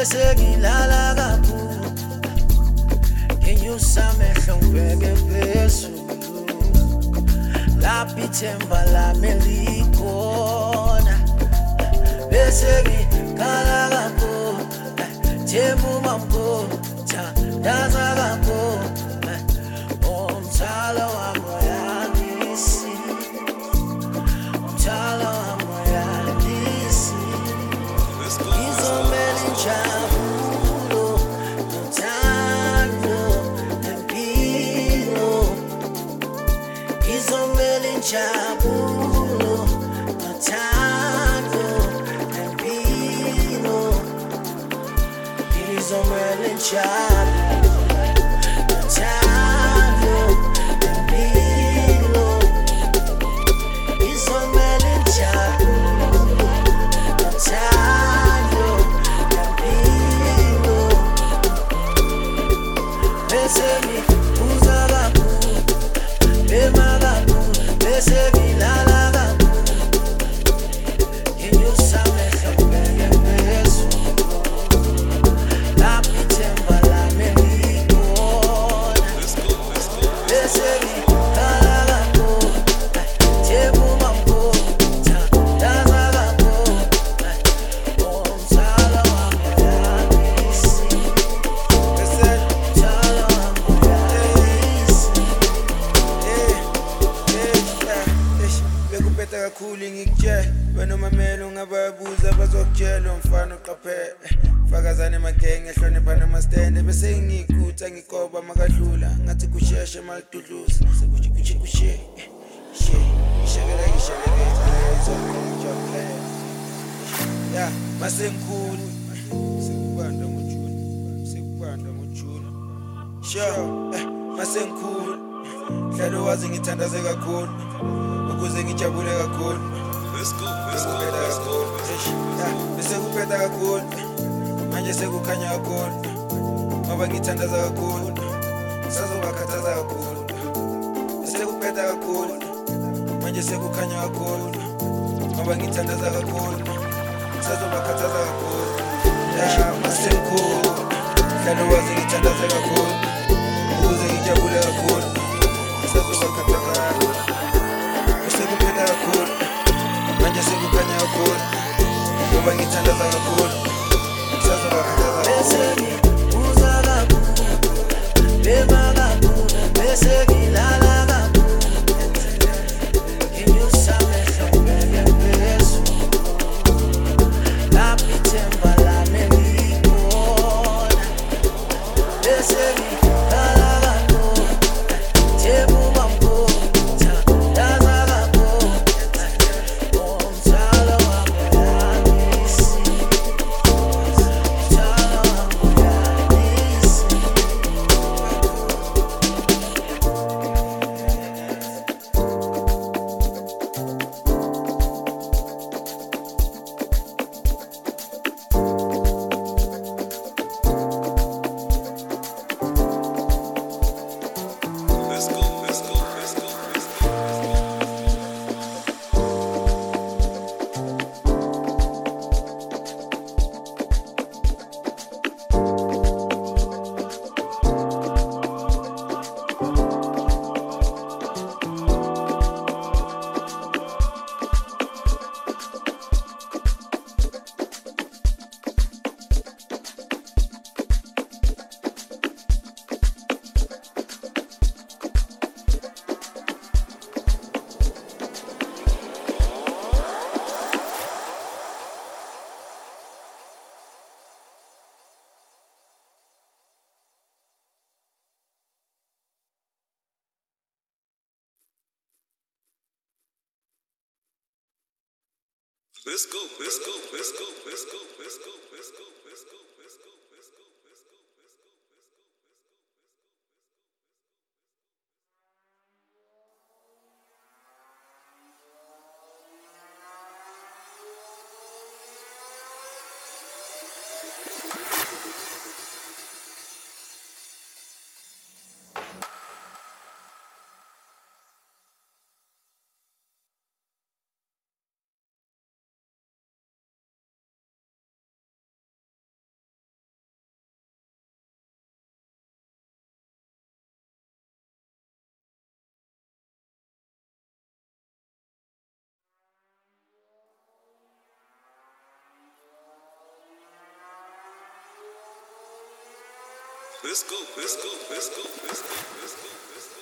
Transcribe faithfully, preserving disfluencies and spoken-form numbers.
bese ngilala kakhulu ngenyusa amehlo ngibheke phezulu lapho ithemba lami likhona bese ngikhala kakhulu themba umamkhulu thandaza kakhulu umthwalo wami uyangisi umthwalo wami uyangisi ngizomela injabulo nothando nempilo ngizomela injabulo nothando nempilo ngizomela injabulo nothando nempilo ngizomela injabulo nothando nempilo bese ngibuza kakhulu bema kakhulu bese ngilala kakhulu ngenyusa amehlo ngibheke phezulu lapho ithemba lami likhona bese ngikhala kakhulu themba umamkhulu thandaza kakhulu umthwalo wami uyangisi umthwalo wami uyangisi bekuphetha kakhulu ngikutshela wena umamela ungababuza bazokutshela umfana uqaphele fakazane emagenge ehlonipha namastende bese ngikutha ngikoba makadlula ngathi kusheshe malidudluza sekuthi kuthi kushe she ishekela ishekela ya masengikhulu sekubanda ngoJuni sekubanda ngoJuni sure masengikhulu hlalo wazi ngithandaze kakhulu ukuze ngijabule kakhulu Let's go, let's go, let's go. bese kuphetha kakhulu manje sekukhanya kakhulu ngoba ngithandaza kakhulu sazobakhathaza kakhulu bese kuphetha kakhulu manje sekukhanya kakhulu ngoba ngithandaza kakhulu sazobakhathaza kakhulu masengikhulu hlalo wazi ngithandaze kakhulu ukuze ngijabule kakhulu sazobakhathaza kakhulu bese kuphetha kakhulu manje sekukhanya kakhulu ngoba ngithandaza kakhulu sazobakhathaza bese ngibuza kakhulu bema kakhulu bese ngilala kakhulu ngenyusa amehlo ngibheke phezulu lapho ithemba lami likhona bese ngikhala kakhulu themba umamkhulu thandaza kakhulu umthwalo wami uyangisi umthwalo wami uyangisi Let's go, let's go, let's go, let's go. Let's go, let's go, let's go, let's go, let's go, let's go, let's go, let's go. Let's go, let's go, let's go, let's go, let's go, let's go.